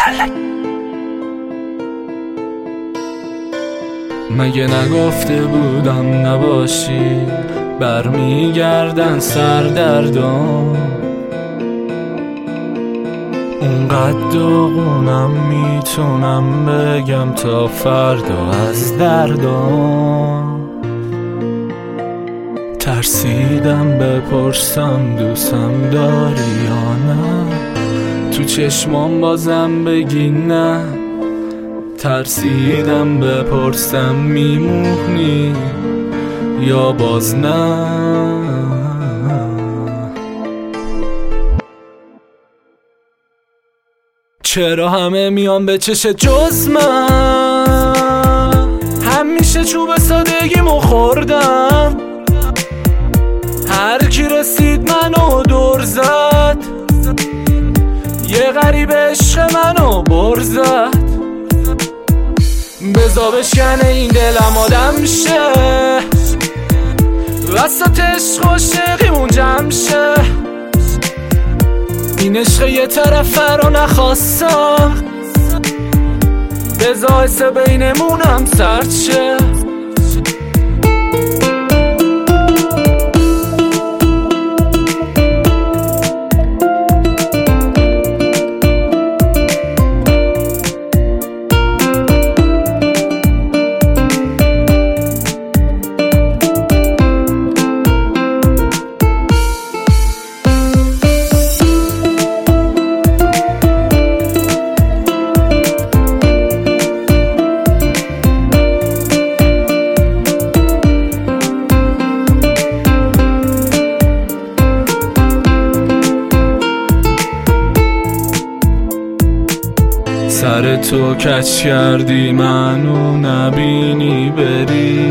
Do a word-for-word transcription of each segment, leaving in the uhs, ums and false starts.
مگه نگفته بودم نباشی برمیگردن سردردان؟ اونقدر داغونم میتونم بگم تا فردا از دردان. ترسیدم بپرسم دوستم داری یا نه، تو چشمام بازم بگی نه. ترسیدم بپرسم میمونی یا باز نه. چرا همه میان به چش جز من؟ همیشه چوب سادگیمو خوردم، هر کی رسید منو دور زد، یه غریب عشق منو بر زد. بزا بشکنه این دلم آدم شه، وسط عشق و عاشقیمون جمع شه. این عشق یه طرفه رو نخواستم، بزا حس بینمونم سرد شه. سر تو کج کردی منو نبینی بری،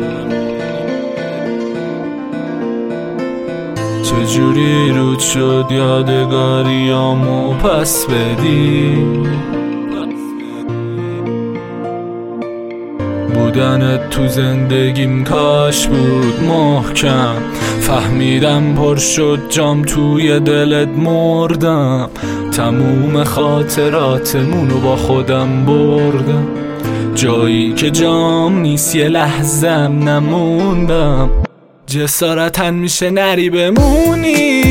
چجوری رود شد یادگاریامو پس بدی. بودنت تو زندگیم کاش بود محکم، فهمیدم پر شد جام توی دلت مردم. تموم خاطراتمونو با خودم بردم، جایی که جام نیست یه لحظم نموندم. جسارتن میشه نری بمونی،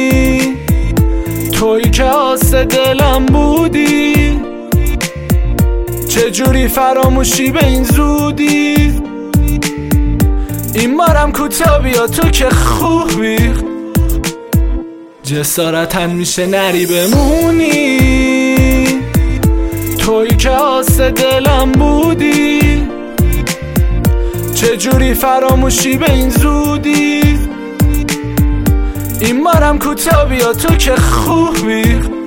تویی که آس دلم بودی. چجوری فراموشی به این زودی؟ این بارم کوتاه بیا تو که خوبی. جسارتن میشه نری بمونی، تویی که آس دلم بودی. چجوری فراموشی به این زودی؟ این بارم کوتاه بیا تو که خوبی.